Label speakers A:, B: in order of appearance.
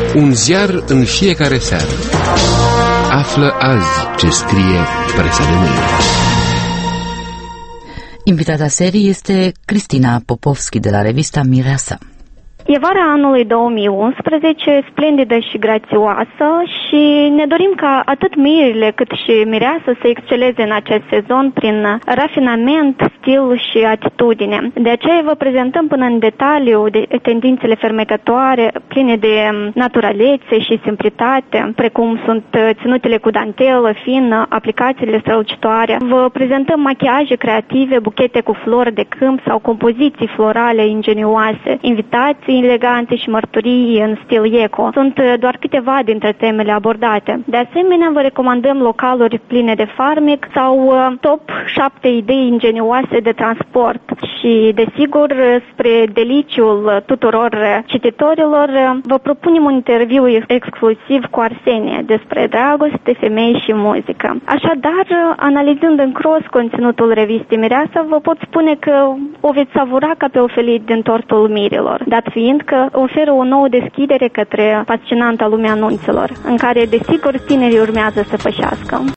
A: Un ziar în fiecare seară. Află azi ce scrie presa de mâine.
B: Invitata serii este Cristina Popovski de la revista Mireasa.
C: E vara anului 2011, splendidă și grațioasă și ne dorim ca atât mirile cât și mireasă să exceleze în acest sezon prin rafinament, stil și atitudine. De aceea vă prezentăm până în detaliu tendințele fermecătoare pline de naturalețe și simplitate, precum sunt ținutele cu dantelă fină, aplicațiile strălucitoare. Vă prezentăm machiaje creative, buchete cu flori de câmp sau compoziții florale ingenioase, invitații elegante și mărturii în stil eco. Sunt doar câteva dintre temele abordate. De asemenea, vă recomandăm localuri pline de farmec sau top 7 idei ingenioase de transport. Și, desigur, spre deliciul tuturor cititorilor, vă propunem un interviu exclusiv cu Arsenie despre dragoste, femei și muzică. Așadar, analizând în cross conținutul revistei Mireasa, vă pot spune că o veți savura ca pe o felie din tortul mirilor, dat fiind că oferă o nouă deschidere către fascinanta lumea anunților, în care, desigur, tinerii urmează să pășească.